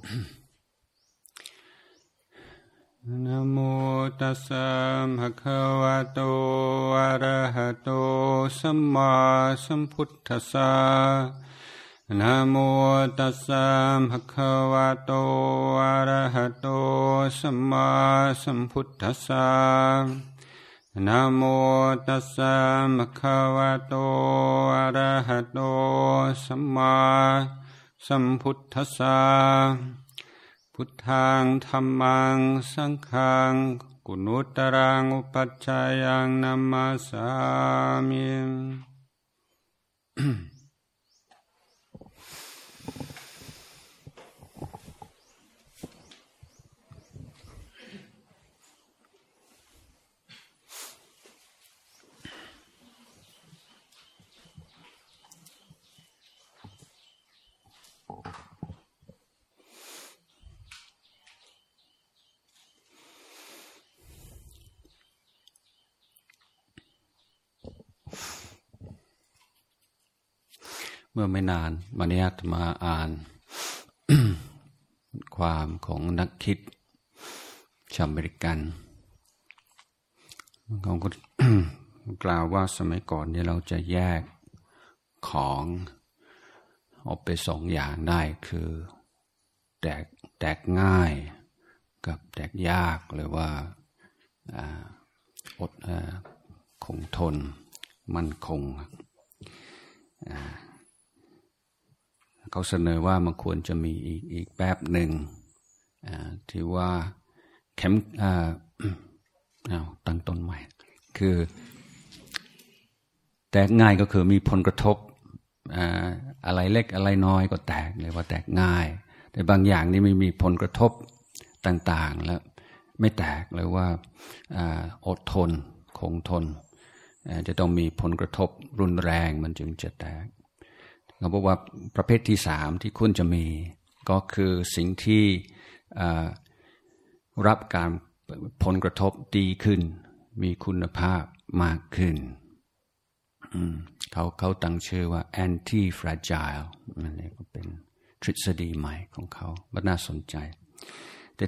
นะโมตัสสะภะคะวะโตอะระหะโตสัมมาสัมพุทธัสสะนะโมตัสสะภะคะวะโตอะระหะโตสัมมาสัมพุทธัสสะนะโมตัสสะภะคะวะโตอะระหะโตสัมมาสัมพุทธัสสะพุทธังธัมมังสังฆังกุณุตรังอุปัชฌายังนัมมาสามิเมื่อไม่นานมานี้อาตมาอ่าน ความของนักคิดชาวอเมริกันเขาก็ กล่าวว่าสมัยก่อนเนี่ยเราจะแยกของออกไปสองอย่างได้คือแตกง่ายกับแตกยากหรือว่าคงทนมั่นคงเขาเสนอว่ามันควรจะมีอีกแบบหนึ่งที่ว่าตั้งต้นใหม่คือแตกง่ายก็คือมีผลกระทบอะไรเล็กอะไรน้อยก็แตกเลยว่าแตกง่ายแต่บางอย่างนี่ไม่มีผลกระทบต่างๆแล้วไม่แตกเลยว่าอดทนคงทนจะต้องมีผลกระทบรุนแรงมันจึงจะแตกเขาบอกว่าประเภทที่สามที่ควรจะมีก็คือสิ่งที่รับการผลกระทบดีขึ้นมีคุณภาพมากขึ้นเขาตั้งชื่อว่า anti fragile นั่นเองก็เป็นทฤษฎีใหม่ของเขามันน่าสนใจแต่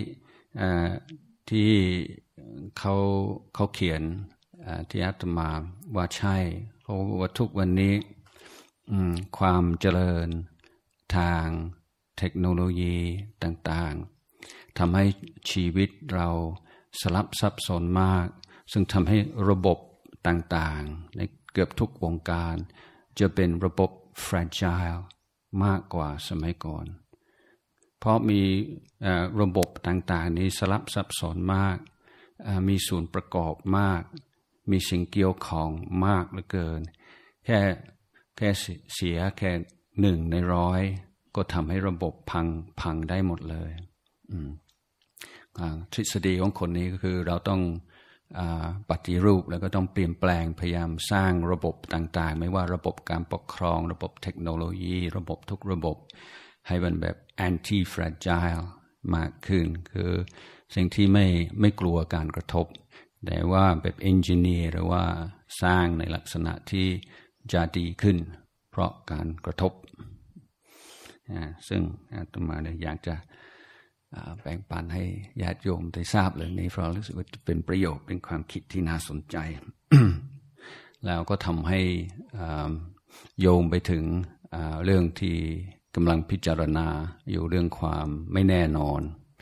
ที่เขาเขียนที่อาตมาว่าใช่เพราะว่าทุกวันนี้ความเจริญทางเทคโนโลยีต่างๆทำให้ชีวิตเราสลับซับซ้อนมากซึ่งทำให้ระบบต่างๆในเกือบทุกวงการจะเป็นระบบ fragile มากกว่าสมัยก่อนเพราะมีระบบต่างๆนี้สลับซับซ้อนมากมีส่วนประกอบมากมีสิ่งเกี่ยวข้องมากเหลือเกินแค่เสียแค่1 ใน 100ก็ทำให้ระบบพังได้หมดเลยทฤษฎีของคนนี้ก็คือเราต้องปฏิรูปแล้วก็ต้องเปลี่ยนแปลงพยายามสร้างระบบต่างๆไม่ว่าระบบการปกครองระบบเทคโนโลยีระบบทุกระบบให้มันแบบ anti fragile มากขึ้นคือสิ่งที่ไม่กลัวการกระทบแต่ว่าแบบเอนจิเนียร์หรือว่าสร้างในลักษณะที่จะดีขึ้นเพราะการกระทบซึ่งอาตมาเนี่ยอยากจะแบ่งปันให้ญาติโยมได้ทราบเรื่องนี้เพราะรู้สึกว่าจะเป็นประโยชน์เป็นความคิดที่น่าสนใจ แล้วก็ทำให้โยงไปถึงเรื่องที่กำลังพิจารณาอยู่เรื่องความไม่แน่นอน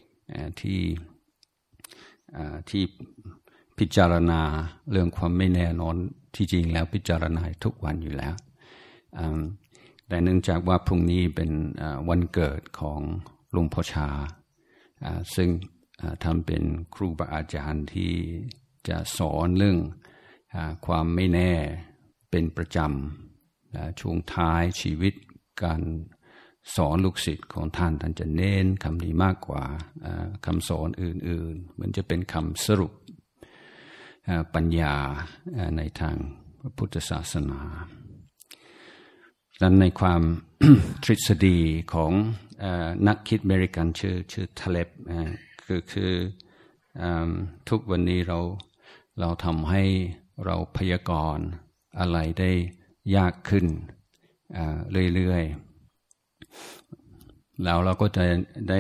ที่พิจารณาเรื่องความไม่แน่นอนที่จริงแล้วพิจารณาทุกวันอยู่แล้วแต่เนื่องจากว่าพรุ่งนี้เป็นวันเกิดของหลวงพ่อชาซึ่งทำเป็นครูบาอาจารย์ที่จะสอนเรื่องความไม่แน่เป็นประจำช่วงท้ายชีวิตการสอนลูกศิษย์ของท่านจะเน้นคำนี้มากกว่าคำสอนอื่นๆเหมือนจะเป็นคำสรุปปัญญาในทางพระพุทธศาสนาดังนั้นในความ ทฤษฎีของนักคิดอเมริกันชื่อทาเลบคือทุกวันนี้เราทำให้เราพยากรณ์อะไรได้ยากขึ้นเรื่อยๆแล้วเราก็จะ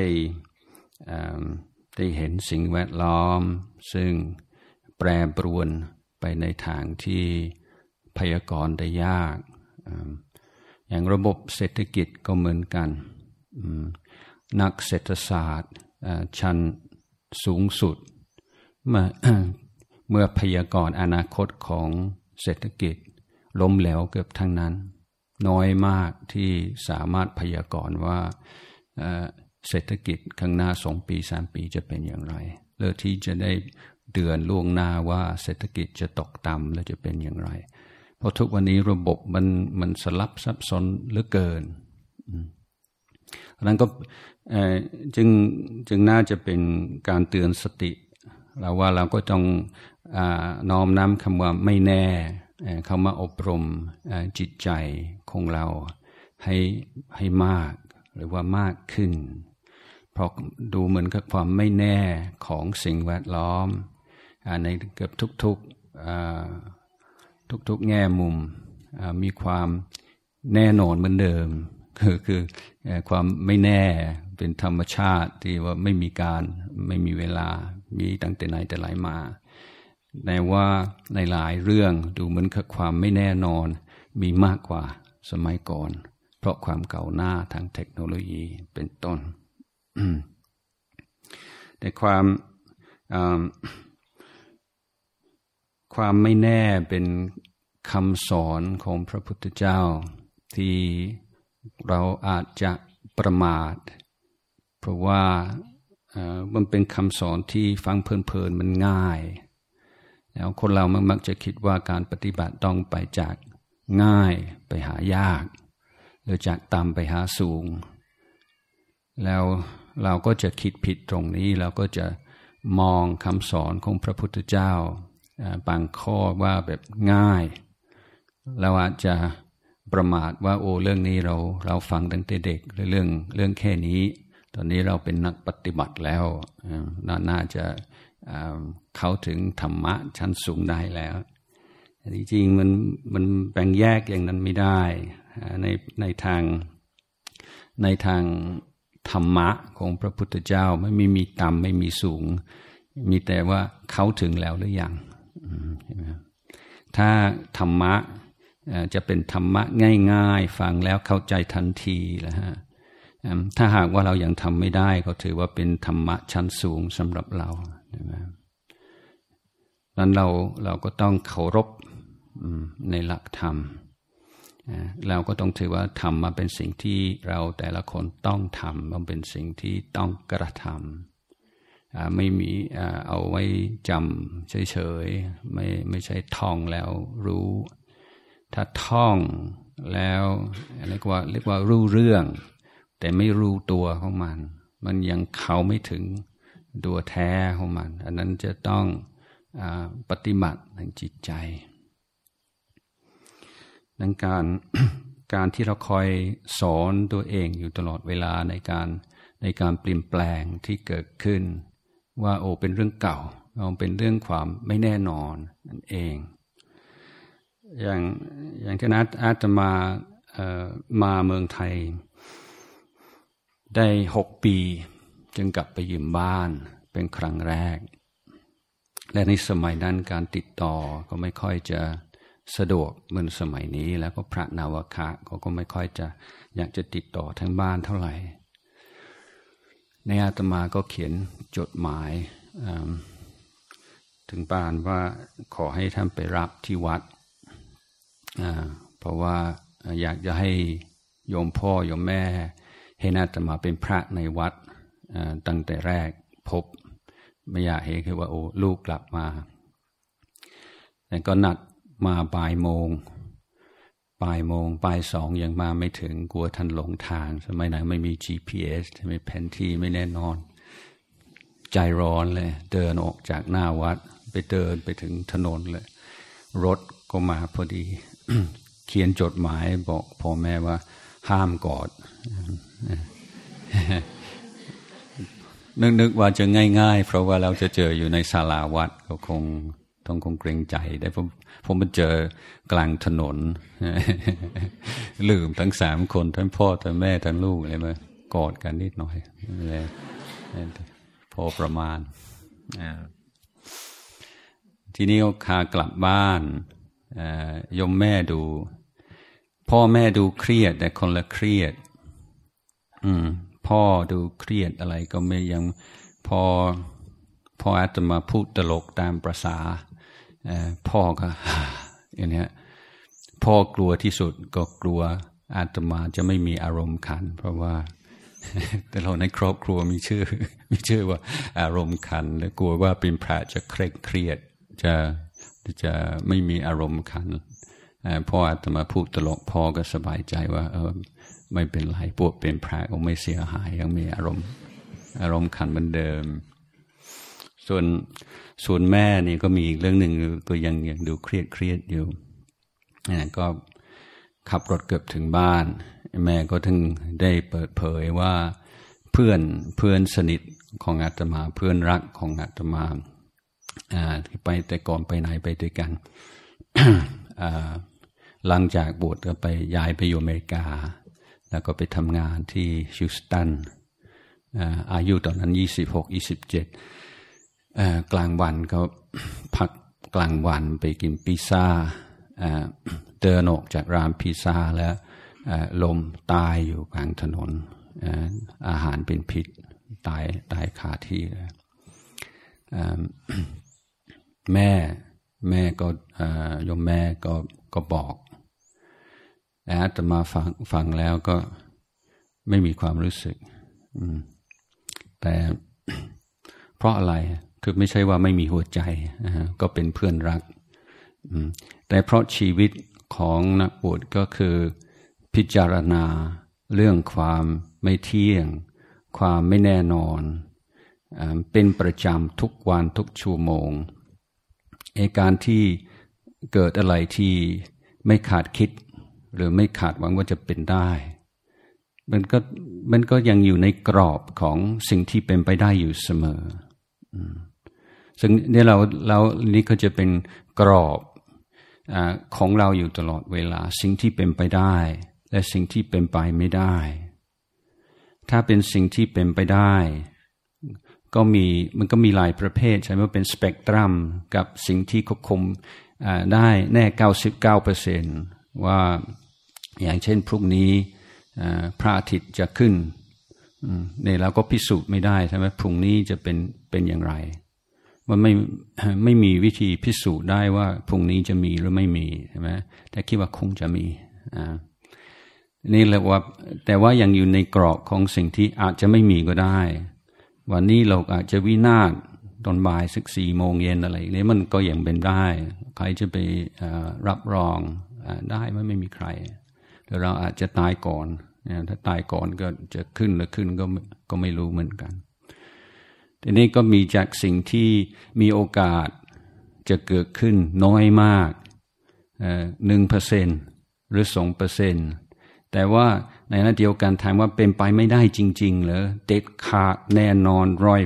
ได้เห็นสิ่งแวดล้อมซึ่งแปรปรวนไปในทางที่พยากรณ์ได้ยากอย่างระบบเศรษฐกิจก็เหมือนกันนักเศรษฐศาสตร์ชั้นสูงสุดเมื่อพยากรณ์อนาคตของเศรษฐกิจล้มเหลวเกือบทั้งนั้นน้อยมากที่สามารถพยากรณ์ว่าเศรษฐกิจข้างหน้า2 ปี3 ปีจะเป็นอย่างไรหรือที่จะได้เดือนล่วงหน้าว่าเศรษฐกิจจะตกต่ำและจะเป็นอย่างไรเพราะทุกวันนี้ระบบมันสลับซับซ้อนเหลือเกินนั้นก็จึงน่าจะเป็นการเตือนสติเราว่าเราก็ต้องน้อมนำคำว่าไม่แน่เข้ามาอบรมจิตใจของเราให้มากหรือว่ามากขึ้นเพราะดูเหมือนกับความไม่แน่ของสิ่งแวดล้อมในเกือบทุกแง่มุมมีความแน่นอนเหมือนเดิมคือความไม่แน่เป็นธรรมชาติที่ว่าไม่มีเวลามีตั้งแต่ไหนแต่ไรมาแต่ว่าในหลายเรื่องดูเหมือนกับความไม่แน่นอนมีมากกว่าสมัยก่อนเพราะความก้าวหน้าทางเทคโนโลยีเป็นต้น แต่ความไม่แน่เป็นคำสอนของพระพุทธเจ้าที่เราอาจจะประมาทเพราะว่ามันเป็นคำสอนที่ฟังเพลินๆมันง่ายแล้วคนเรามักจะคิดว่าการปฏิบัติต้องไปจากง่ายไปหายากหรือจากต่ำไปหาสูงแล้วเราก็จะคิดผิดตรงนี้เราก็จะมองคำสอนของพระพุทธเจ้าบางข้อว่าแบบง่ายเราอาจจะประมาทว่าโอ้เรื่องนี้เราฟังตั้งแต่เด็กเรื่องแค่นี้ตอนนี้เราเป็นนักปฏิบัติแล้วน่าจะเข้าถึงธรรมะชั้นสูงได้แล้วจริงๆมันแบ่งแยกอย่างนั้นไม่ได้ในทางธรรมะของพระพุทธเจ้าไม่มีต่ำไม่มีสูงมีแต่ว่าเข้าถึงแล้วหรือยังถ้าธรรมะจะเป็นธรรมะง่ายๆฟังแล้วเข้าใจทันทีแล้วฮะถ้าหากว่าเรายังทำไม่ได้ก็ถือว่าเป็นธรรมะชั้นสูงสำหรับเราใช่ไหมนั้นเราก็ต้องเคารพในหลักธรรมเราก็ต้องถือว่าธรรมมาเป็นสิ่งที่เราแต่ละคนต้องทำมันเป็นสิ่งที่ต้องกระทำไม่มีเอาไว้จำเฉยๆไม่ใช่ท่องแล้วรู้ถ้าท่องแล้วเรียกว่ารู้เรื่องแต่ไม่รู้ตัวของมันยังเข้าไม่ถึงตัวแท้ของมันอันนั้นจะต้องปฏิบัติทางจิตใจดังการที่เราคอยสอนตัวเองอยู่ตลอดเวลาในการเปลี่ยนแปลงที่เกิดขึ้นว่าโอ้เป็นเรื่องเก่าเป็นเรื่องความไม่แน่นอนนั่นเองอย่างที่อาตมาเมืองไทยได้6 ปีจึงกลับไปยืมบ้านเป็นครั้งแรกและในสมัยนั้นการติดต่อก็ไม่ค่อยจะสะดวกเหมือนสมัยนี้แล้วก็พระนาวากะก็ไม่ค่อยจะอยากจะติดต่อทั้งบ้านเท่าไหร่ในอาตมาก็เขียนจดหมายถึงบ้านว่าขอให้ท่านไปรับที่วัดเพราะว่าอยากจะให้โยมพ่อโยมแม่เห็นอาตมาเป็นพระในวัดตั้งแต่แรกพบไม่อยากเห็นคือว่าโอ้ลูกกลับมาแต่ก็นัดมาบ่ายโมงบ่ายสองยังมาไม่ถึงกลัวท่านหลงทางสมัยไหนไม่มี GPS ไม่แผนที่ไม่แน่นอนใจร้อนเลยเดินออกจากหน้าวัดไปเดินไปถึงถนนเลยรถก็มาพอดี เขียนจดหมายบอกพ่อแม่ว่าห้ามกอด นึกว่าจะง่ายๆเพราะว่าเราจะเจออยู่ในศาลาวัดก็คงเกรงใจได้ผมมาเจอกลางถนน ลืมทั้ง3 คนทั้งพ่อทั้งแม่ทั้งลูกเลยมั้ยกอดกันนิดหน่อยพอประมาณทีนี้ขากลับบ้านยมแม่ดูพ่อแม่ดูเครียดแต่คนละเครียดพ่อดูเครียดอะไรก็ไม่ยังพออาตมาพูดตลกตามประสาพ่อก็อย่างนี้พ่อกลัวที่สุดก็กลัวอาตมาจะไม่มีอารมณ์ขันเพราะว่าแต่เราในครอบครัวมีชื่อว่าอารมณ์ขันและกลัวว่าเป็นพระจะเคร่งเครียดจะไม่มีอารมณ์ขันพ่ออาตมาพูดตลกพ่อก็สบายใจว่าไม่เป็นไรพวกเป็นพระก็ไม่เสียหายยังมีอารมณ์ขันเหมือนเดิมส่วนแม่นี่ก็มีอีกเรื่องหนึ่งก็ยังดูเครียดอยู่ก็ขับรถเกือบถึงบ้านแม่ก็ถึงได้เปิดเผยว่าเพื่อนสนิทของอาตมาเพื่อนรักของอาตมาที่ไปแต่ก่อนไปไหนไปด้วยกัน หลังจากบวชก็ไปย้ายไปอยู่อเมริกาแล้วก็ไปทำงานที่ฮิวสตันอายุตอนนั้น26-27กลางวันก็พักกลางวันไปกินพิซซ่าเดินออกจากร้านพิซซ่าแล้วลมตายอยู่กลางถนนอาหารเป็นพิษตายคาที่เลยแม่ก็โยมแม่ก็บอกอาตมาฟังแล้วก็ไม่มีความรู้สึกแต่เพราะอะไรคือไม่ใช่ว่าไม่มีหัวใจก็เป็นเพื่อนรักแต่เพราะชีวิตของนักบวชก็คือพิจารณาเรื่องความไม่เที่ยงความไม่แน่นอนเป็นประจำทุกวันทุกชั่วโมงการที่เกิดอะไรที่ไม่ขาดคิดหรือไม่ขาดหวังว่าจะเป็นได้มันก็ยังอยู่ในกรอบของสิ่งที่เป็นไปได้อยู่เสมอซึ่งเนี่ยเรานี่ก็จะเป็นกรอบของเราอยู่ตลอดเวลาสิ่งที่เป็นไปได้และสิ่งที่เป็นไปไม่ได้ถ้าเป็นสิ่งที่เป็นไปได้มันก็มีหลายประเภทใช่ไหมว่าเป็นสเปกตรัมกับสิ่งที่ควบคุมได้แน่ 99% ว่าอย่างเช่นพรุ่งนี้พระอาทิตย์จะขึ้นเนี่ยเราก็พิสูจน์ไม่ได้ใช่ไหมพรุ่งนี้จะเป็นอย่างไรมันไม่มีวิธีพิสูจน์ได้ว่าพรุ่งนี้จะมีหรือไม่มีใช่ไหมแต่คิดว่าคงจะมีนี่แหละว่าแต่ว่ายังอยู่ในกรอบของสิ่งที่อาจจะไม่มีก็ได้วันนี้เราอาจจะวินาศตอนบ่ายสัก4 โมงเย็นอะไรนี้มันก็ยังเป็นได้ใครจะไปรับรองได้ไม่มีใครหรือเราอาจจะตายก่อนถ้าตายก่อนก็จะขึ้นหรือขึ้นก็ไม่รู้เหมือนกันทีนี้ก็มีจากสิ่งที่มีโอกาสจะเกิดขึ้นน้อยมาก 1% หรือ 2%แต่ว่าในขณะเดียวกันถามว่าเป็นไปไม่ได้จริงๆเหรอเด็ดขาดแน่นอน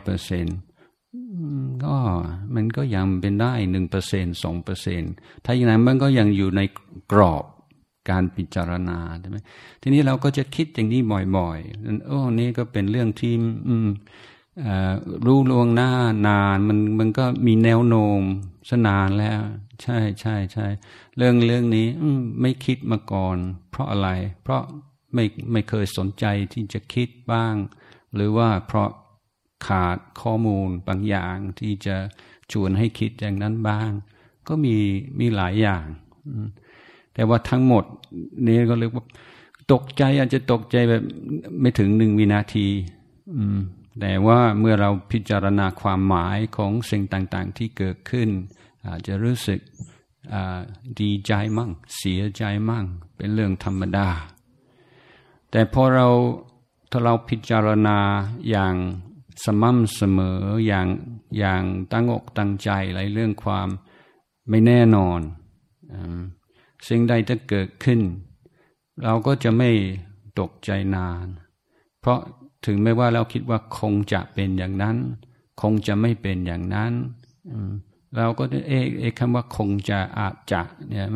100% ก็มันก็ยังเป็นได้ 1% 2% ถ้าอย่างนั้นมันก็ยังอยู่ในกรอบการพิจารณาใช่ไหมทีนี้เราก็จะคิดอย่างนี้บ่อยๆนี่ก็เป็นเรื่องที่รู้ล่วงหน้านานมันก็มีแนวโน้มสนานแล้วใช่เรื่องนี้ไม่คิดมาก่อนเพราะอะไรเพราะไม่เคยสนใจที่จะคิดบ้างหรือว่าเพราะขาดข้อมูลบางอย่างที่จะชวนให้คิดอย่างนั้นบ้างก็มีหลายอย่างแต่ว่าทั้งหมดนี้ก็เรียกว่าตกใจอาจจะตกใจแบบไม่ถึง1 วินาทีแต่ว่าเมื่อเราพิจารณาความหมายของสิ่งต่างๆที่เกิดขึ้นอาจจะรู้สึกดีใจมั่งเสียใจมั่งเป็นเรื่องธรรมดาแต่พอถ้าเราพิจารณาอย่างสม่ำเสมออย่างตั้งอกตั้งใจในเรื่องความไม่แน่นอนสิ่งใดจะเกิดขึ้นเราก็จะไม่ตกใจนานเพราะถึงแม้ว่าเราคิดว่าคงจะเป็นอย่างนั้นคงจะไม่เป็นอย่างนั้นเราก็คำว่าคงจะอาจจะเนี่ย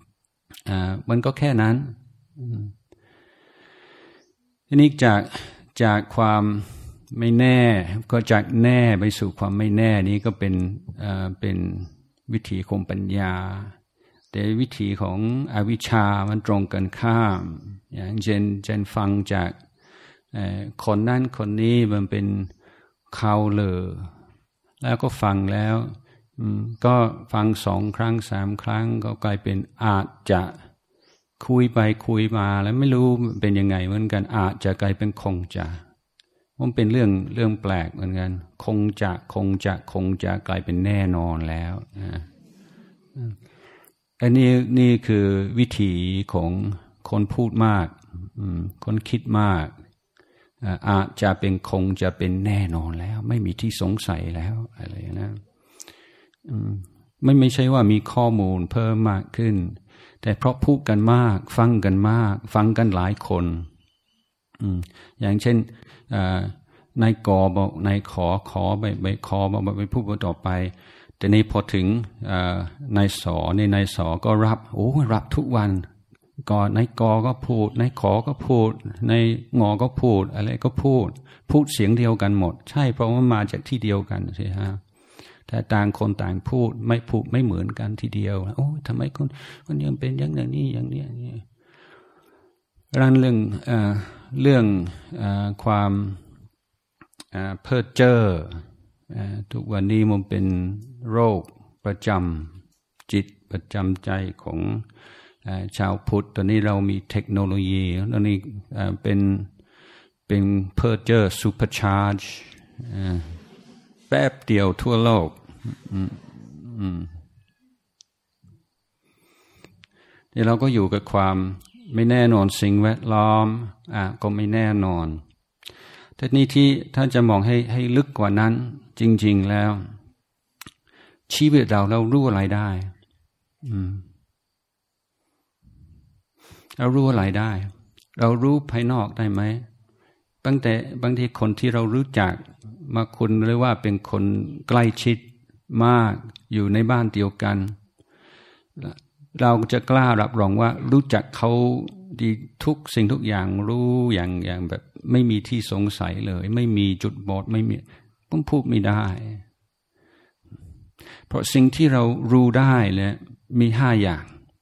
มันก็แค่นั้นทีนี้จากความไม่แน่ก็จากแน่ไปสู่ความไม่แน่นี้ก็เป็นวิถีของปัญญาแต่วิถีของอวิชชามันตรงกันข้ามอย่างเช่นฟังจากคนนั้นคนนี้มันเป็นข่าวลือแล้วก็ฟังแล้วก็ฟัง2 ครั้ง 3 ครั้งก็กลายเป็นอาจจะคุยไปคุยมาแล้วไม่รู้เป็นยังไงเหมือนกันอาจจะกลายเป็นคงจะมันเป็นเรื่องแปลกเหมือนกันคงจะกลายเป็นแน่นอนแล้วอันนี้คือวิถีของคนพูดมากคนคิดมากอาจจะเป็นคงจะเป็นแน่นอนแล้วไม่มีที่สงสัยแล้วอะไรนะไม่ใช่ว่ามีข้อมูลเพิ่มมากขึ้นแต่เพราะพูดกันมากฟังกันมากฟังกันหลายคนอย่างเช่นนายกบอกนายขอไปขอบอกไปพูดต่อไปแต่นี่พอถึงนายสอก็รับทุกวันก่อนนายกก็พูดนายขอก็พูดนายงอก็พูดอะไรก็พูดเสียงเดียวกันหมดใช่เพราะว่ามาจากที่เดียวกันใช่ฮะแต่ต่างคนต่างพูดไม่เหมือนกันทีเดียวโอ้ทำไมคนยังเป็นอย่างนี้อย่างนี้เรื่องความเพ้อเจ้อทุกวันนี้มันเป็นโรคประจำจิตประจำใจของชาวพุทธตอนนี้เรามีเทคโนโลยีตอนนี้เป็นเพ้อเจ้อซูเปอร์ชาร์จแป๊บเดียวทั่วโลกเดี๋ยวเราก็อยู่กับความไม่แน่นอนสิ่งแวดล้อมก็ไม่แน่นอนแต่นี่ที่ถ้าจะมองให้ลึกกว่านั้นจริงๆแล้วชีวิตเรารู้อะไรได้เรารู้อะไรได้เรารู้ภายนอกได้ไหมบางทีคนที่เรารู้จักมาคุณเรียกว่าเป็นคนใกล้ชิดมากอยู่ในบ้านเดียวกันเราจะกล้ารับรองว่ารู้จักเขาดีทุกสิ่งทุกอย่างรู้อย่างแบบไม่มีที่สงสัยเลยไม่มีจุดบอดไม่มีผมพูดไม่ได้เพราะสิ่งที่เรารู้ได้เนี่ยมี5 อย่าง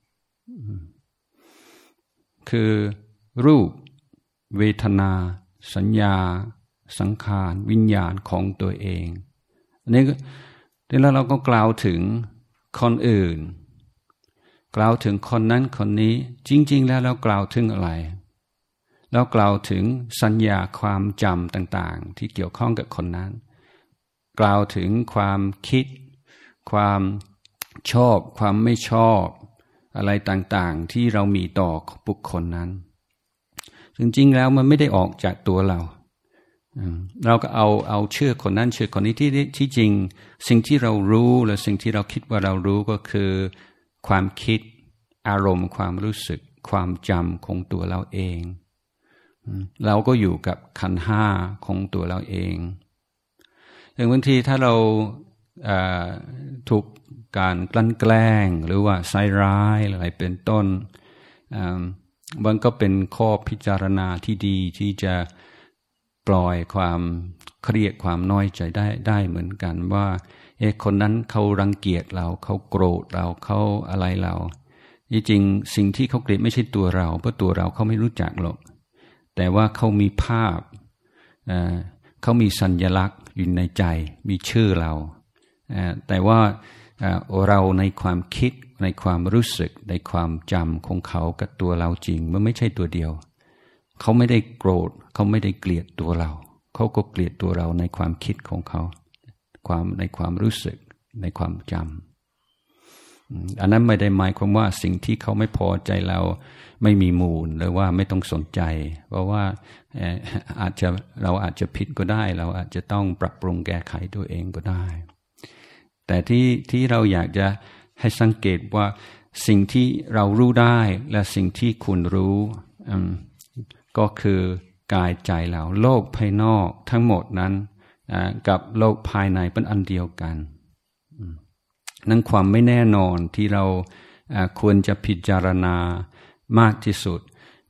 คือรูปเวทนาสัญญาสังขารวิญญาณของตัวเองอันนี้แล้วเราก็กล่าวถึงคนอื่นกล่าวถึงคนนั้นคนนี้จริงๆแล้วเรากล่าวถึงอะไรเรากล่าวถึงสัญญาความจำต่างๆที่เกี่ยวข้องกับคนนั้นกล่าวถึงความคิดความชอบความไม่ชอบอะไรต่างๆที่เรามีต่อบุคคลนั้นจริงๆแล้วมันไม่ได้ออกจากตัวเราก็เอาเชื่อคนนั้นเชื่อคนนี้ที่จริงสิ่งที่เรารู้และสิ่งที่เราคิดว่าเรารู้ก็คือความคิดอารมณ์ความรู้สึกความจำของตัวเราเองเราก็อยู่กับขันธ์5ของตัวเราเองถึงบางทีถ้าเราถูกการกลั่นแกล้งหรือว่าใส่ร้ายอะไรเป็นต้นมันก็เป็นข้อพิจารณาที่ดีที่จะปล่อยความเครียดความน้อยใจได้เหมือนกันว่าคนนั้นเขารังเกียจเราเขาโกรธเราเขาอะไรเราจริงๆสิ่งที่เขาเกลียดไม่ใช่ตัวเราเพราะตัวเราเขาไม่รู้จักหรอกแต่ว่าเขามีภาพเขามีสัญลักษณ์อยู่ในใจมีชื่อเราแต่ว่าเราในความคิดในความรู้สึกในความจำของเขากับตัวเราจริงมันไม่ใช่ตัวเดียวเขาไม่ได้โกรธเขาไม่ได้เกลียดตัวเราเขาก็เกลียดตัวเราในความคิดของเขาในความรู้สึกในความจำอันนั้นไม่ได้หมายความว่าสิ่งที่เขาไม่พอใจเราไม่มีมูลหรือว่าไม่ต้องสนใจเพราะว่าเราอาจจะผิดก็ได้เราอาจจะต้องปรับปรุงแก้ไขตัวเองก็ได้แต่ที่เราอยากจะให้สังเกตว่าสิ่งที่เรารู้ได้และสิ่งที่คุณรู้ก็คือกายใจเราโลกภายนอกทั้งหมดนั้นกับโลกภายในเป็นอันเดียวกันนั่นความไม่แน่นอนที่เราควรจะพิจารณามากที่สุด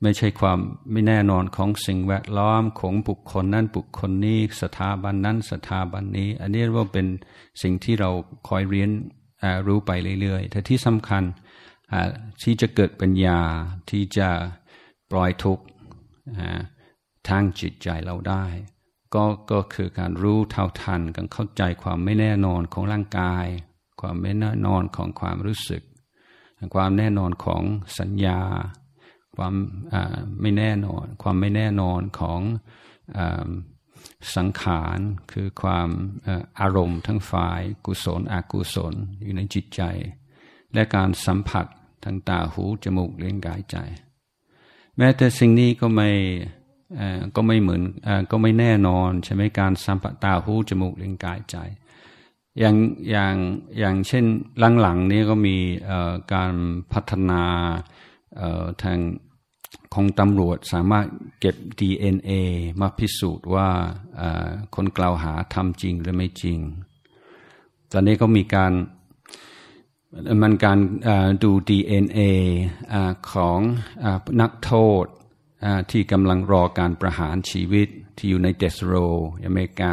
ไม่ใช่ความไม่แน่นอนของสิ่งแวดล้อมของบุคคลนั้นบุคคลนี้สถาบันนั้นสถาบันนี้อันนี้ว่าเป็นสิ่งที่เราคอยเรียนรู้ไปเรื่อยๆแต่ที่สำคัญที่จะเกิดปัญญาที่จะปล่อยทุกข์ทางจิตใจเราได้ก็คือการรู้เท่าทันการเข้าใจความไม่แน่นอนของร่างกายความไม่แน่นอนของความรู้สึกความแน่นอนของสัญญาความไม่แน่นอนความไม่แน่นอนของสังขารคือความอารมณ์ทั้งฝ่ายกุศลอกุศลอยู่ในจิตใจและการสัมผัสทางตาหูจมูกลิ้นกายใจแม้แต่สิ่งนี้ก็ไม่เหมือนก็ไม่แน่นอนใช่ไหมการสัมผัสตาหูจมูกลิ้นกายใจอย่างเช่นหลังๆนี้ก็มีการพัฒนาทางของตำรวจสามารถเก็บ DNA มาพิสูจน์ว่าคนกล่าวหาทำจริงหรือไม่จริงตอนนี้ก็มีการดู DNA ของนักโทษที่กำลังรอการประหารชีวิตที่อยู่ในเดสโรอเมริกา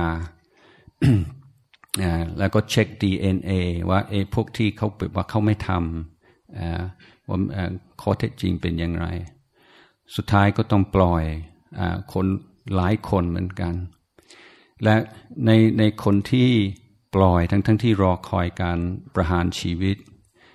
แล้วก็เช็ค DNA ว่าพวกที่เขาปิดว่าเขาไม่ทำว่าข้อเท็จจริงเป็นอย่างไรสุดท้ายก็ต้องปล่อยคนหลายคนเหมือนกันและในคนที่ปล่อยทั้งที่รอคอยการประหารชีวิต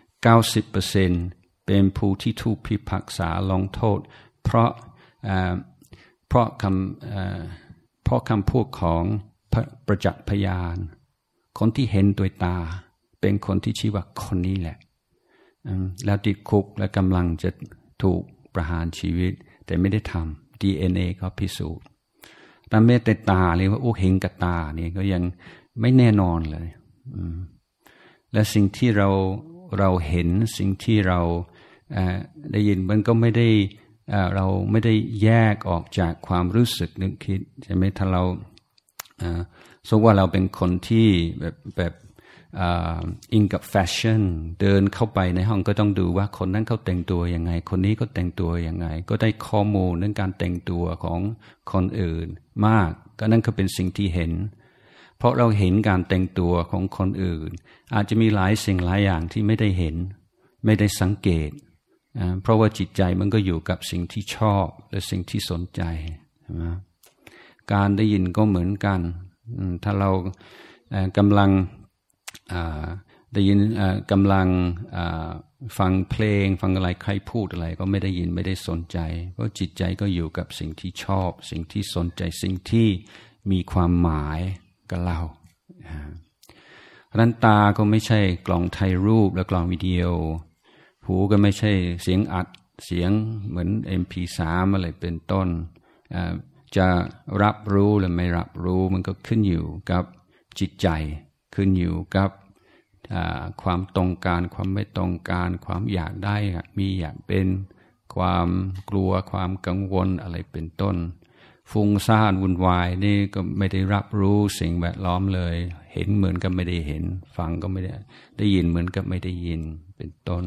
90% เป็นผู้ที่ถูกพิพากษาลงโทษเพราะคำพูดของประจักษ์พยานคนที่เห็นด้วยตาเป็นคนที่ชี้ว่าคนนี้แหละแล้วติดคุกและกำลังจะถูกประหารชีวิตแต่ไม่ได้ทำ DNA ก็พิสูจน์แต่แม้แต่ตาเรียกว่าเห็นกับตาเนี่ยก็ยังไม่แน่นอนเลยและสิ่งที่เราเห็นสิ่งที่เราได้ยินมันก็ไม่ได้เราไม่ได้แยกออกจากความรู้สึกนึกคิดใช่ไหมถ้าเราสมมติว่าเราเป็นคนที่แบบอินกับแฟชั่นเดินเข้าไปในห้องก็ต้องดูว่าคนนั้นเขาแต่งตัวยังไงคนนี้ก็แต่งตัวยังไงก็ได้ข้อมูลเรื่องการแต่งตัวของคนอื่นมากก็นั่นก็เป็นสิ่งที่เห็นเพราะเราเห็นการแต่งตัวของคนอื่นอาจจะมีหลายสิ่งหลายอย่างที่ไม่ได้เห็นไม่ได้สังเกตเพราะว่าจิตใจมันก็อยู่กับสิ่งที่ชอบและสิ่งที่สนใจนะการได้ยินก็เหมือนกันถ้าเรากำลังได้ยินกำลังฟังเพลงฟังอะไรใครพูดอะไรก็ไม่ได้ยินไม่ได้สนใจเพราะจิตใจก็อยู่กับสิ่งที่ชอบสิ่งที่สนใจสิ่งที่มีความหมายกับเราเพราะนั้นตาก็ไม่ใช่กล่องถ่ายรูปและกล่องวิดีโอหูก็ไม่ใช่เสียงอัดเสียงเหมือน MP3 อะไรเป็นต้นจะรับรู้หรือไม่รับรู้มันก็ขึ้นอยู่กับจิตใจขึ้นอยู่กับความต้องการความไม่ต้องการความอยากได้มีอยากเป็นความกลัวความกังวลอะไรเป็นต้นฟุ้งซ่านวุ่นวายนี่ก็ไม่ได้รับรู้สิ่งแวดล้อมเลยเห็นเหมือนกับไม่ได้เห็นฟังก็ไม่ได้ยินเหมือนกับไม่ได้ยินเป็นต้น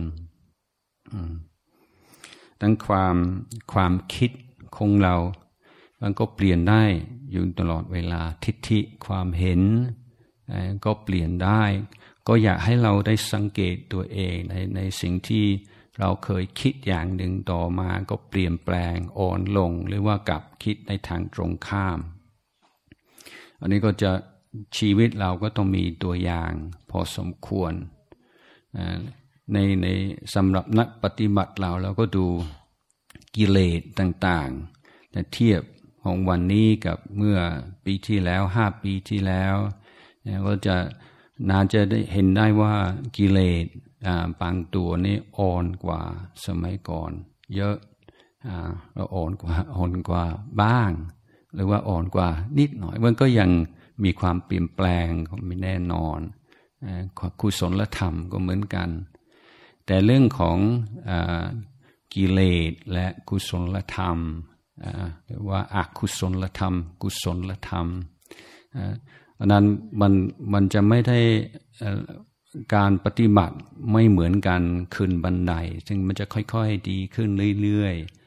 ทั้งความคิดของเรามันก็เปลี่ยนได้อยู่ตลอดเวลาทิฏฐิความเห็นก็เปลี่ยนได้ก็อยากให้เราได้สังเกตตัวเองในสิ่งที่เราเคยคิดอย่างหนึ่งต่อมาก็เปลี่ยนแปลงอ่อนลงหรือว่ากลับคิดในทางตรงข้ามอันนี้ก็จะชีวิตเราก็ต้องมีตัวอย่างพอสมควรในสำหรับนักปฏิบัติเราก็ดูกิเลสต่างๆแต่เทียบของวันนี้กับเมื่อปีที่แล้ว5 ปีที่แล้วก็จะน่าจะได้เห็นได้ว่ากิเลสบางตัวนี่อ่อนกว่าสมัยก่อนเยอะเราอ่อนกว่าบ้างหรือว่าอ่อนกว่านิดหน่อยมันก็ยังมีความเปลี่ยนแปลงไม่แน่นอนกุศลธรรมก็เหมือนกันแต่เรื่องของกิเลสและกุศลธรรมหรือว่าอกุศลธรรมกุศลธรรมอันนั้นมันจะไม่ได้การปฏิบัติไม่เหมือนกันขึ้นบันไดซึ่งมันจะค่อยๆดีขึ้นเรื่อย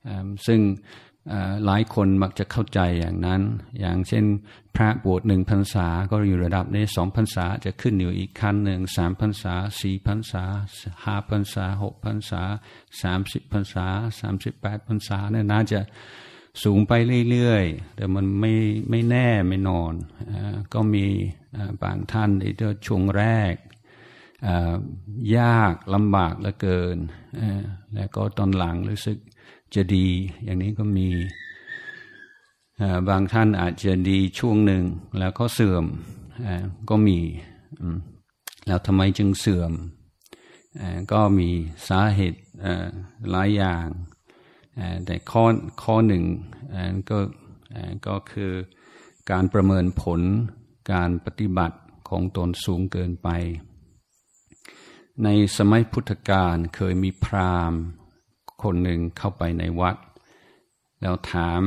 ซึ่งหลายคนมักจะเข้าใจอย่างนั้นอย่างเช่นพระบวช1 พรรษาก็อยู่ระดับนี้2 พรรษาจะขึ้นอยู่อีกขั้นหนึ่ง3 พรรษา4 พรรษา5 พรรษา6 พรรษา30 พรรษา38 พรรษาเนี่ยน่าจะสูงไปเรื่อยๆแต่มันไม่แน่ไม่นอนก็มีบางท่านที่ช่วงแรกยากลำบากเหลือเกินแล้วก็ตอนหลังรู้สึกจะดีอย่างนี้ก็มีบางท่านอาจจะดีช่วงหนึ่งแล้วก็เสื่อมก็มีแล้วทำไมจึงเสื่อมก็มีสาเหตุหลายอย่างแต่ข้อหนึ่งก็คือการประเมินผลการปฏิบัติของตนสูงเกินไปในสมัยพุทธกาลเคยมีพราหมณ์คนหนึ่งเข้าไปในวัดแล้วถาม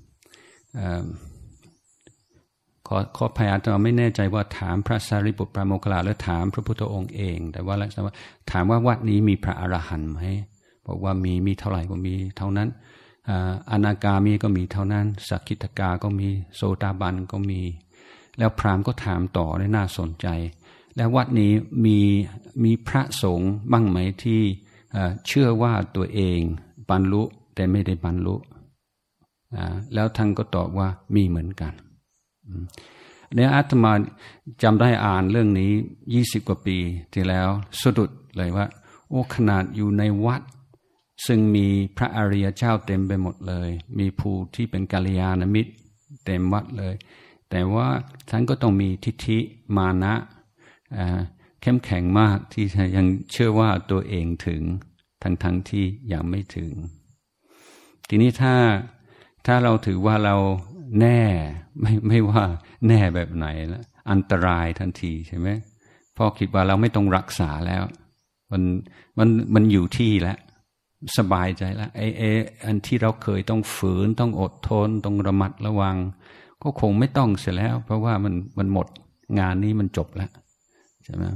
ขอพยายามไม่แน่ใจว่าถามพระสารีบุตรพระโมคคัลลาหรือถามพระพุทธองค์เองแต่ว่าลักษณะว่าถามว่าวัดนี้มีพระอรหันต์ไหมบอกว่ามีเท่าไหร่ก็มีเท่านั้นอนาคามีก็มีเท่านั้นสักขิทกาก็มีโสดาบันก็มีแล้วพราหมณ์ก็ถามต่อได้น่าสนใจแล้ววัดนี้มีพระสงฆ์บ้างไหมที่เชื่อว่าตัวเองบรรลุแต่ไม่ได้บรรลุแล้วท่านก็ตอบว่ามีเหมือนกันเนี่ยอาตมาจำได้อ่านเรื่องนี้20 กว่าปีที่แล้วสะดุดเลยว่าโอ้ขนาดอยู่ในวัดซึ่งมีพระอริยเจ้าเต็มไปหมดเลยมีผู้ที่เป็นกัลยาณมิตรเต็มวัดเลยแต่ว่าท่านก็ต้องมีทิฏฐิมานะเข้มแข็งมากที่ยังเชื่อว่าตัวเองถึงทั้งที่ยังไม่ถึงทีนี้ถ้าเราถือว่าเราแน่ไม่ว่าแน่แบบไหนแล้วอันตรายทันทีใช่ไหมพอคิดว่าเราไม่ต้องรักษาแล้วมันอยู่ที่แล้วสบายใจแล้วอันที่เราเคยต้องฝืนต้องอดทนต้องระมัดระวังก็คงไม่ต้องเสียแล้วเพราะว่ามันหมดงานนี้มันจบแล้วใช่ไหม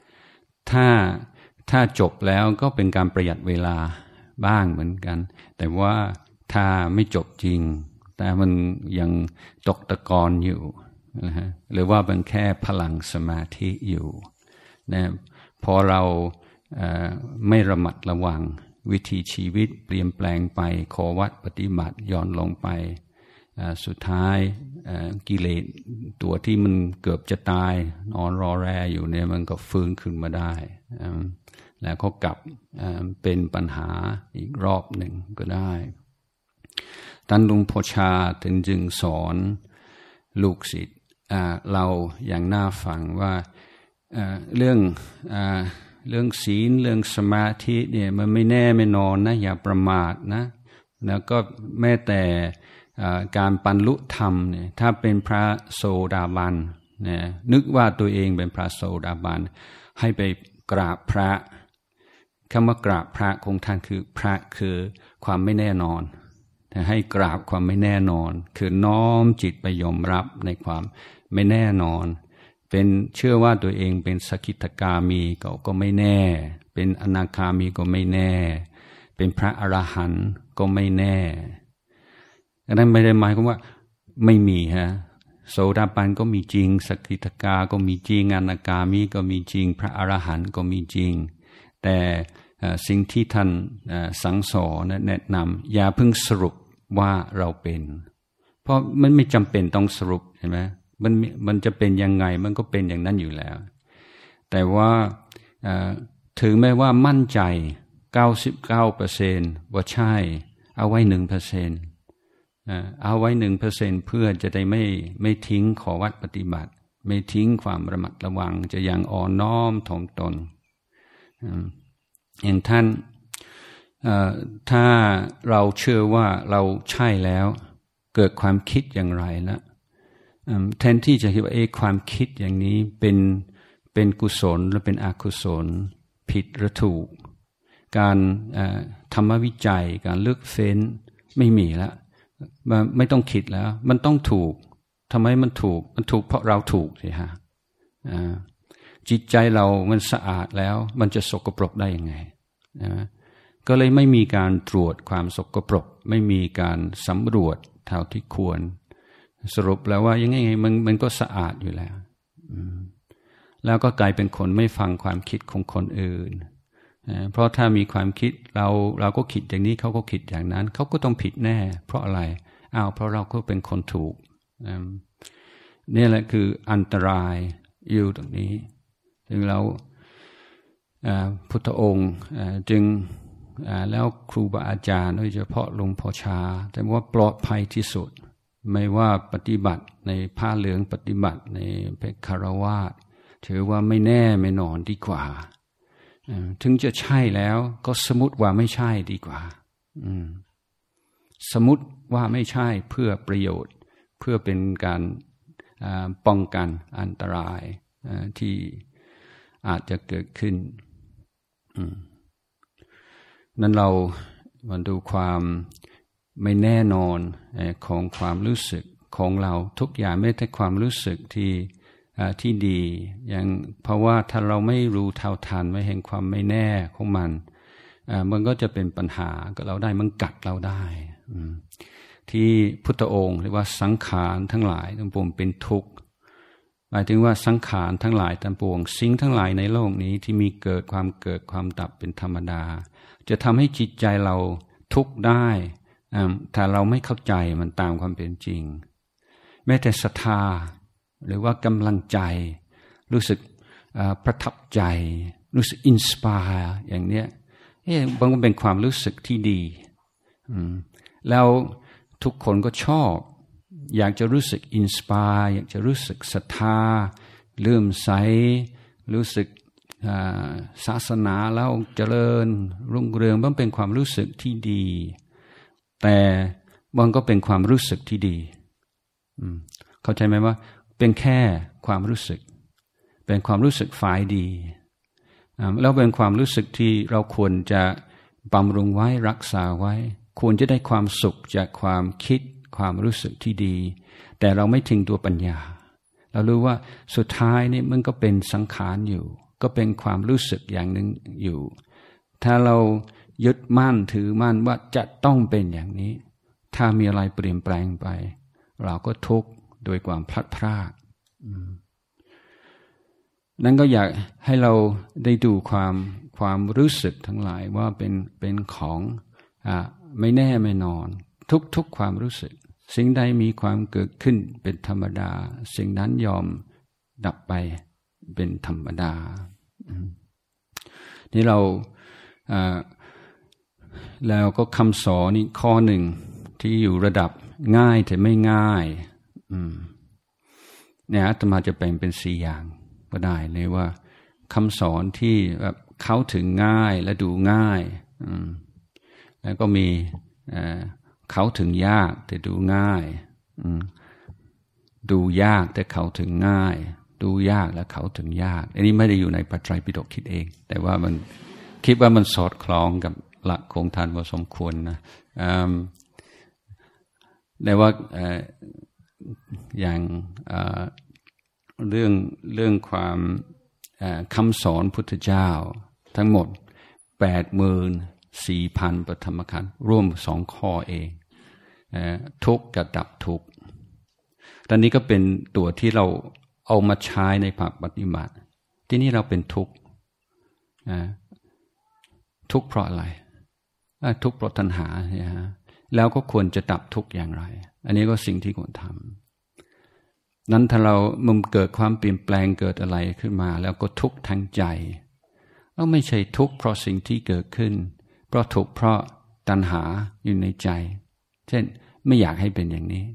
ถ้าจบแล้วก็เป็นการประหยัดเวลาบ้างเหมือนกันแต่ว่าถ้าไม่จบจริงแต่มันยังตกตะกอนอยู่นะฮะหรือว่าเป็นแค่พลังสมาธิอยู่นะพอเราไม่ระมัดระวังวิถีชีวิตเปลี่ยนแปลงไปขอวัดปฏิบัติย้อนลงไปสุดท้ายกิเลสตัวที่มันเกือบจะตายนอนรอแรอยู่เนี่ยมันก็ฟื้นขึ้นมาได้แล้วก็กลับเป็นปัญหาอีกรอบหนึ่งก็ได้ท่านหลวงพ่อชาจึงสอนลูกศิษย์เราอย่างน่าฟังว่าเรื่องศีลเรื่องสมาธิเนี่ยมันไม่แน่ไม่นอนนะอย่าประมาทนะแล้วก็แม้แต่การบรรลุธรรมเนี่ยถ้าเป็นพระโสดาบันเนี่ยนึกว่าตัวเองเป็นพระโสดาบันให้ไปกราบพระคำว่ากราบพระของท่านคือพระคือความไม่แน่นอนแต่ให้กราบความไม่แน่นอนคือน้อมจิตไปยอมรับในความไม่แน่นอนเป็นเชื่อว่าตัวเองเป็นสกิทามีก็ไม่แน่เป็นอนาคามีก็ไม่แน่เป็นพระอรหันต์ก็ไม่แน่นั้นไม่ได้หมายความว่าไม่มีฮะโสดาบันก็มีจริงสกิทาก็มีจริงอนาคามีก็มีจริงพระอรหันต์ก็มีจริงแต่สิ่งที่ท่านสั่งสอนแนะนำอย่าเพิ่งสรุปว่าเราเป็นเพราะมันไม่จำเป็นต้องสรุปใช่ไหมมันจะเป็นยังไงมันก็เป็นอย่างนั้นอยู่แล้วแต่ว่าถึงแม้ว่ามั่นใจ 99% ว่าใช่เอาไว้ 1% เอาไว้ 1% เพื่อจะได้ไม่ทิ้งขอวัดปฏิบัติไม่ทิ้งความระมัดระวังจะยังอ่อนน้อมถ่อมตนอย่างท่านถ้าเราเชื่อว่าเราใช่แล้วเกิดความคิดอย่างไรนะแทนที่จะคิดว่าความคิดอย่างนี้เป็นกุศลหรือเป็นอกุศลผิดหรือถูกการธรรมวิจัยการเลือกเฟ้นไม่มีแล้วไม่ต้องคิดแล้วมันต้องถูกทำไมมันถูกเพราะเราถูกสิฮะจิตใจเรามันสะอาดแล้วมันจะสกปรกได้ยังไงก็เลยไม่มีการตรวจความสกปรกไม่มีการสำรวจเท่าที่ควรสรุปแล้วว่ายังไงมันก็สะอาดอยู่แล้วแล้วก็กลายเป็นคนไม่ฟังความคิดของคนอื่นเพราะถ้ามีความคิดเราก็คิดอย่างนี้เขาก็คิดอย่างนั้นเขาก็ต้องผิดแน่เพราะอะไรเพราะเราก็เป็นคนถูกนี่แหละคืออันตรายอยู่ตรงนี้ถึงเราพุทธองค์จึงแล้วครูบาอาจารย์โดยเฉพาะหลวงพ่อชาแต่ว่าปลอดภัยที่สุดไม่ว่าปฏิบัติในผ้าเหลืองปฏิบัติในเพศคารวาสถือว่าไม่แน่ไม่นอนดีกว่าถึงจะใช่แล้วก็สมมุติว่าไม่ใช่ดีกว่าสมมุติว่าไม่ใช่เพื่อประโยชน์เพื่อเป็นการป้องกันอันตรายที่อาจจะเกิดขึ้นนั้นเรามาดูความไม่แน่นอนของความรู้สึกของเราทุกอย่างไม่ใช่ความรู้สึกที่ดีอย่างเพราะว่าถ้าเราไม่รู้เท่าทันไม่เห็นความไม่แน่ของมันก็จะเป็นปัญหากับเราได้มันกัดเราได้ที่พุทธองค์เรียกว่าสังขารทั้งหลายทั้งปวงเป็นทุกข์หมายถึงว่าสังขารทั้งหลายทั้งปวงสิ่งทั้งหลายในโลกนี้ที่มีเกิดความดับเป็นธรรมดาจะทำให้จิตใจเราทุกข์ได้ถ้าเราไม่เข้าใจมันตามความเป็นจริงแม้แต่ศรัทธาหรือว่ากำลังใจรู้สึกประทับใจรู้สึกอินสปายอย่างเนี้ยมันเป็นความรู้สึกที่ดีแล้วทุกคนก็ชอบอยากจะรู้สึกอินสปายอยากจะรู้สึกศรัทธาเลื่อมใสรู้สึกศาสนาแล้วเจริญรุ่งเรืองมันเป็นความรู้สึกที่ดีแต่มันก็เป็นความรู้สึกที่ดีเข้าใจไหมว่าเป็นแค่ความรู้สึกเป็นความรู้สึกฝ่ายดีแล้วเป็นความรู้สึกที่เราควรจะบำรุงไว้รักษาไว้ควรจะได้ความสุขจากความคิดความรู้สึกที่ดีแต่เราไม่ทิ้งตัวปัญญาเรารู้ว่าสุดท้ายนี่มันก็เป็นสังขารอยู่ก็เป็นความรู้สึกอย่างหนึ่งอยู่ถ้าเรายึดมั่นถือมั่นว่าจะต้องเป็นอย่างนี้ถ้ามีอะไรเปลี่ยนแปลงไปเราก็ทุกข์โดยความพลัดพรากนั้นก็อยากให้เราได้ดูความรู้สึกทั้งหลายว่าเป็นของไม่แน่ไม่นอนทุกความรู้สึกสิ่งใดมีความเกิดขึ้นเป็นธรรมดาสิ่งนั้นยอมดับไปเป็นธรรมดานี่เราแล้วก็คำสอนนี่ข้อหนึ่งที่อยู่ระดับง่ายแต่ไม่ง่ายเนี่ยอาตมาจะแบ่งเป็น4อย่างก็ได้เลยว่าคำสอนที่แบบเข้าถึงง่ายและดูง่ายแล้วก็มีเข้าถึงยากแต่ดูง่ายดูยากแต่เข้าถึงง่ายดูยากและเข้าถึงยากอันนี้ไม่ได้อยู่ในพระไตรปิฎกคิดเองแต่ว่ามันคิดว่ามันสอดคล้องกับหลักของท่านพอสมควรนะแต่ว่าอย่างเรื่องความคำสอนพุทธเจ้าทั้งหมด 84,000 ปฐมขันธ์ร่วม2ข้อเองทุกข์กับดับทุกข์ตอนนี้ก็เป็นตัวที่เราเอามาใช้ในภาคปฏิบัติที่นี่เราเป็นทุกข์ทุกข์เพราะอะไรทุกข์เพราะตัณหาแล้วก็ควรจะดับทุกข์อย่างไรอันนี้ก็สิ่งที่ควรทำนั้นถ้าเรามันเกิดความเปลี่ยนแปลงเกิดอะไรขึ้นมาแล้วก็ทุกข์ทางใจแล้วไม่ใช่ทุกข์เพราะสิ่งที่เกิดขึ้นเพราะทุกข์เพราะตัณหาอยู่ในใจเช่นไม่อยากให้เป็นอย่างนี้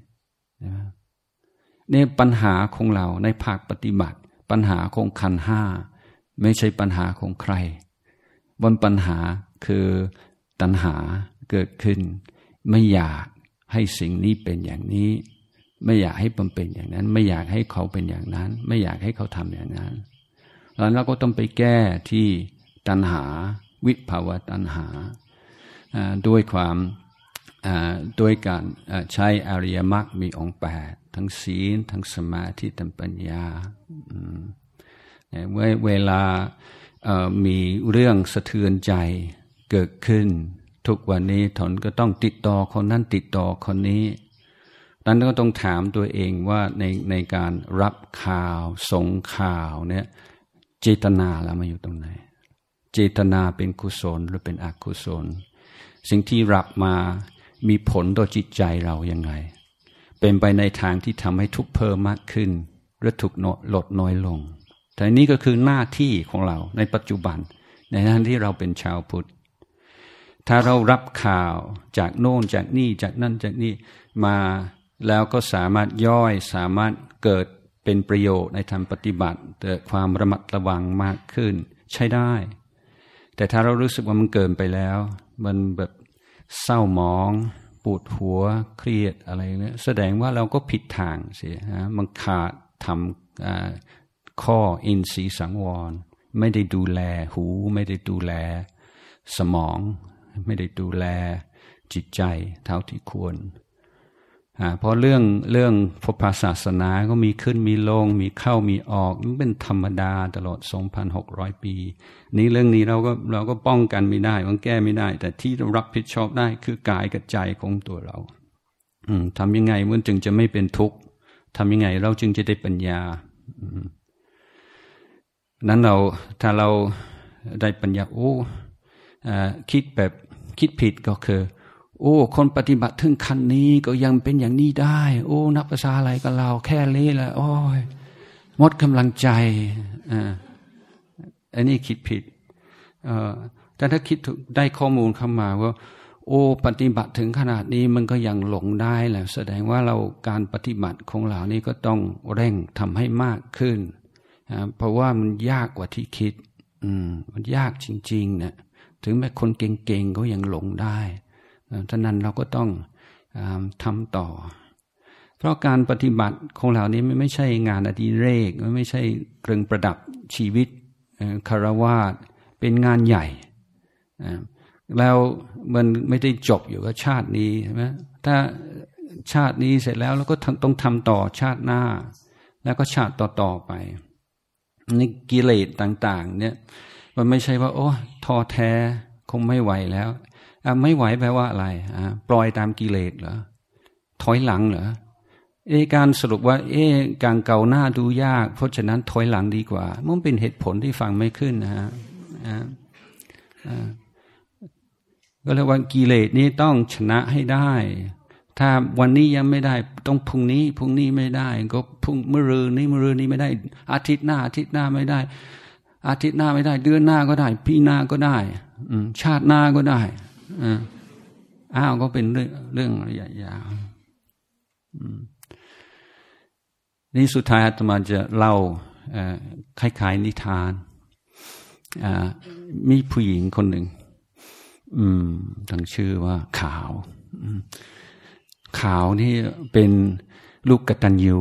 เนี่ยปัญหาของเราในภาคปฏิบัติปัญหาของขันธ์ห้าไม่ใช่ปัญหาของใครบนปัญหาคือตัณหาเกิดขึ้นไม่อยากให้สิ่งนี้เป็นอย่างนี้ไม่อยากให้มันเป็นอย่างนั้นไม่อยากให้เขาเป็นอย่างนั้นไม่อยากให้เขาทำอย่างนั้นแล้วเราก็ต้องไปแก้ที่ตัณหาวิภาวะตัณหาด้วยความด้วยการใช้อริยมรรคมีองค์8ทั้งศีลทั้งสมาธิทั้งปัญญาเวลามีเรื่องสะเทือนใจเกิดขึ้นทุกวันนี้ทนก็ต้องติดต่อคนนั้นติดต่อคนนี้นั้นก็ต้องถามตัวเองว่าในการรับข่าวส่งข่าวเนี่ยเจตนาเรามาอยู่ตรงไหนเจตนาเป็นกุศลหรือเป็นอกุศลสิ่งที่รับมามีผลต่อจิตใจเรายังไงเป็นไปในทางที่ทำให้ทุกข์เพิ่มมากขึ้นหรือทุกข์ลดน้อยลงแต่นี่ก็คือหน้าที่ของเราในปัจจุบันในฐานะที่เราเป็นชาวพุทธถ้าเรารับข่าวจากโน่นจากนี่จากนั่นจากนี่มาแล้วก็สามารถย่อยสามารถเกิดเป็นประโยชน์ในทางปฏิบัติเกิดความระมัดระวังมากขึ้นใช้ได้แต่ถ้าเรารู้สึกว่ามันเกินไปแล้วมันแบบเศร้าหมองปวดหัวเครียดอะไรเนี่ยแสดงว่าเราก็ผิดทางสิฮะมันขาดทำข้ออินทรีย์สังวรไม่ได้ดูแลหูไม่ได้ดูแลสมองไม่ได้ดูแลจิตใจเท่าที่ควรเพราะเรื่องพุทธศาสนาก็มีขึ้นมีลงมีเข้ามีออกมันเป็นธรรมดาตลอด 2,600 ปีนี่เรื่องนี้เราก็ป้องกันไม่ได้มันแก้ไม่ได้แต่ที่เรารับผิดชอบได้คือกายกับใจของตัวเราทำยังไงมันจึงจะไม่เป็นทุกข์ทำยังไงเราจึงจะได้ปัญญานั้นถ้าเราได้ปัญญาคิดผิดก็คือคนปฏิบัติถึงขั้นนี้ก็ยังเป็นอย่างนี้ได้นับภาษาอะไรกับเราแค่นี้แหละหมดกำลังใจอันนี้คิดผิดแต่ถ้าคิดได้ข้อมูลเข้ามาว่าปฏิบัติถึงขนาดนี้มันก็ยังหลงได้แหละแสดงว่าเราการปฏิบัติของเรานี่ก็ต้องเร่งทำให้มากขึ้นเพราะว่ามันยากกว่าที่คิดมันยากจริงๆนะถึงแม้คนเก่งๆก็ยังหลงได้ฉะนั้นเราก็ต้องทำต่อเพราะการปฏิบัติของเรานี้ไม่ใช่งานอดิเรกไม่ใช่เครื่องประดับชีวิตคฤหัสถ์เป็นงานใหญ่แล้วมันไม่ได้จบอยู่กับชาตินี้ใช่ไหมถ้าชาตินี้เสร็จแล้วเราก็ต้องทำต่อชาติหน้าแล้วก็ชาติต่อๆไปนี่กิเลสต่างๆเนี่ยมันไม่ใช่ว่าท้อแท้คงไม่ไหวแล้วไม่ไหวแปลว่าอะไรปล่อยตามกิเลสเหรอถอยหลังเหรอการสรุปว่าการเก่าหน้าดูยากเพราะฉะนั้นถอยหลังดีกว่ามันเป็นเหตุผลที่ฟังไม่ขึ้นนะฮะก็เรียกว่ากิเลสนี้ต้องชนะให้ได้ถ้าวันนี้ยังไม่ได้ต้องพรุ่งนี้ไม่ได้ก็พรุ่งมื้อรืนนี้ไม่ได้อาทิตย์หน้าไม่ได้อาทิตย์หน้าไม่ได้เดือนหน้าก็ได้ปีหน้าก็ได้ชาติหน้าก็ได้ก็เป็นเรื่องระยะยาวนี่สุดท้ายอาตมาจะเล่าคล้ายๆนิทานมีผู้หญิงคนหนึ่งตั้งชื่อว่าขาวนี่เป็นลูกกตัญญู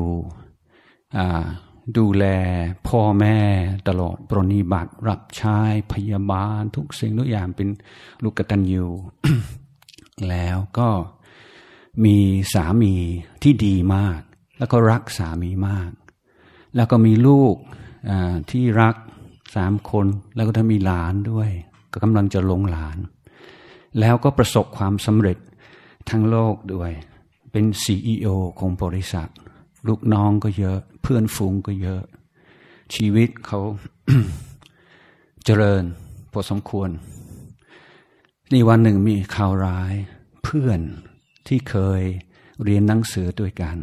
ดูแลพ่อแม่ตลอดปรนนิบัติรับใช้พยาบาลทุกสิ่งทุกอย่างเป็นลูกกตัญญู แล้วก็มีสามีที่ดีมากแล้วก็รักสามีมากแล้วก็มีลูกที่รัก3 คนแล้วก็ถ้ามีหลานด้วยก็กำลังจะลงหลานแล้วก็ประสบความสำเร็จทั้งโลกด้วยเป็น CEO ของบริษัทลูกน้องก็เยอะเพื่อนฝูงก็เยอะชีวิตเขา เจริญพอสมควรนี่วันหนึ่งมีข่าวร้ายเพื่อนที่เคยเรียนหนังสือด้วยกัน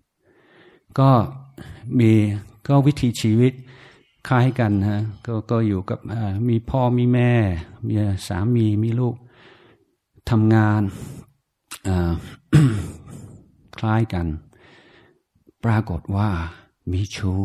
ก็วิถีชีวิตคล้ายกันฮะก็อยู่กับมีพ่อมีแม่มีสามีมีลูกทำงาน คล้ายกันปรากฏว่ามี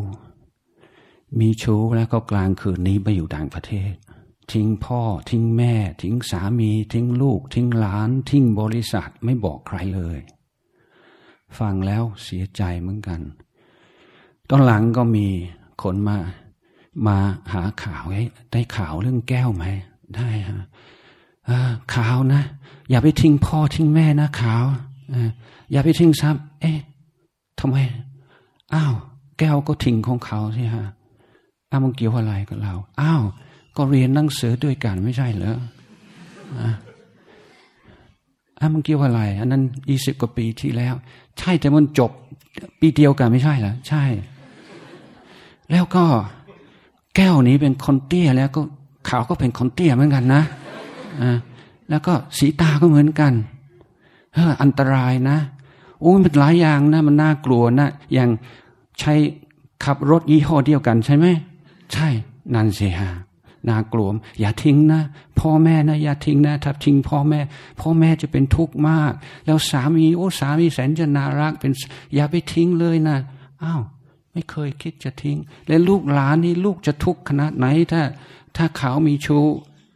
ชู้แล้วก็กลางคืนนี้ไปอยู่ต่างประเทศทิ้งพ่อทิ้งแม่ทิ้งสามีทิ้งลูกทิ้งหลานทิ้งบริษัทไม่บอกใครเลยฟังแล้วเสียใจเหมือนกันตอนหลังก็มีคนมาหาข่าวได้ข่าวเรื่องแก้วไหมได้ฮะข่าวนะอย่าไปทิ้งพ่อทิ้งแม่นะข่าวอย่าไปทิ้งทรัพย์ทำไมแก้วก็ทิ้งของเขาสิฮะมันเกี่ยวอะไรกับเราก็เรียนหนังสือด้วยกันไม่ใช่เหรอมันเกี่ยวอะไรอันนั้น20 กว่าปีที่แล้วใช่แต่มันจบปีเดียวกันไม่ใช่เหรอใช่แล้วก็แก้วนี้เป็นคนเตี้ยแล้วก็ขาวก็เป็นคนเตี้ยเหมือนกันนะแล้วก็สีตาก็เหมือนกันอันตรายนะโอ้มันหลายอย่างนะมันน่ากลัวนะอย่างใช้ขับรถยี่ห้อเดียวกันใช่ไหมใช่นั่นสิฮะน่ากลัวอย่าทิ้งนะพ่อแม่นะอย่าทิ้งนะถ้าทิ้งพ่อแม่จะเป็นทุกข์มากแล้วสามีสามีแสนจะน่ารักเป็นอย่าไปทิ้งเลยนะอ้าวไม่เคยคิดจะทิ้งและลูกหลานนี่ลูกจะทุกข์ขนาดไหนถ้าเขามีชู้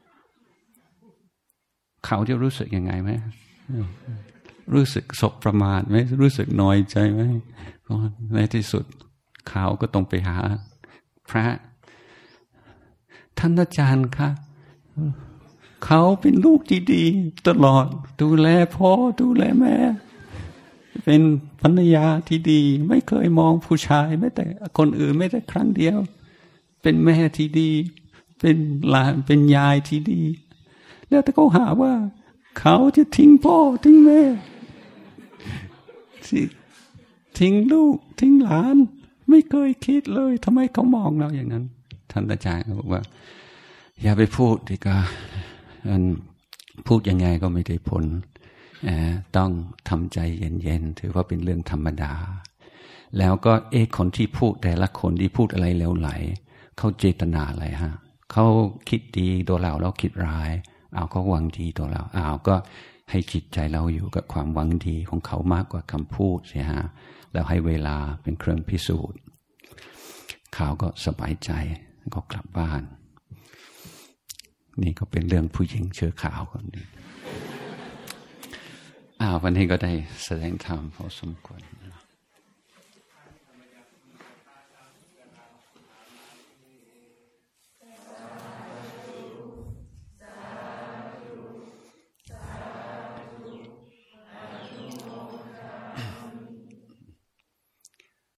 เขาจะรู้สึกยังไงไหมรู้สึกสบประมาทไหมรู้สึกน้อยใจไหมในที่สุดเขาก็ต้องไปหาพระท่านอาจารย์คะเขาเป็นลูกที่ดีตลอดดูแลพ่อดูแลแม่เป็นภรรยาที่ดีไม่เคยมองผู้ชายไม่แต่คนอื่นไม่แต่ครั้งเดียวเป็นแม่ที่ดีเป็นหลานเป็นยายที่ดีแล้วแต่เขาหาว่าเขาจะทิ้งพ่อทิ้งแม่ทิ้งลูกทิ้งหลานไม่เคยคิดเลยทำไมเขามองเราอย่างนั้นท่านอาจารย์บอกว่าอย่าไปพูดดีกว่าพูดยังไงก็ไม่ได้ผลต้องทำใจเย็นๆถือว่าเป็นเรื่องธรรมดาแล้วก็คนที่พูดแต่ละคนที่พูดอะไรเลวไหลเขาเจตนาอะไรฮะเขาคิดดีตัวเราแล้วคิดร้ายเขาหวังดีตัวเราก็ให้จิตใจเราอยู่กับความหวังดีของเขามากกว่าคำพูดเสียฮะแล้วให้เวลาเป็นเครื่องพิสูจน์เขาก็สบายใจก็กลับบ้านนี่ก็เป็นเรื่องผู้หญิงเชื้อขาวคนนี้วันนี้ก็ได้แสดงธรรมพอสมควร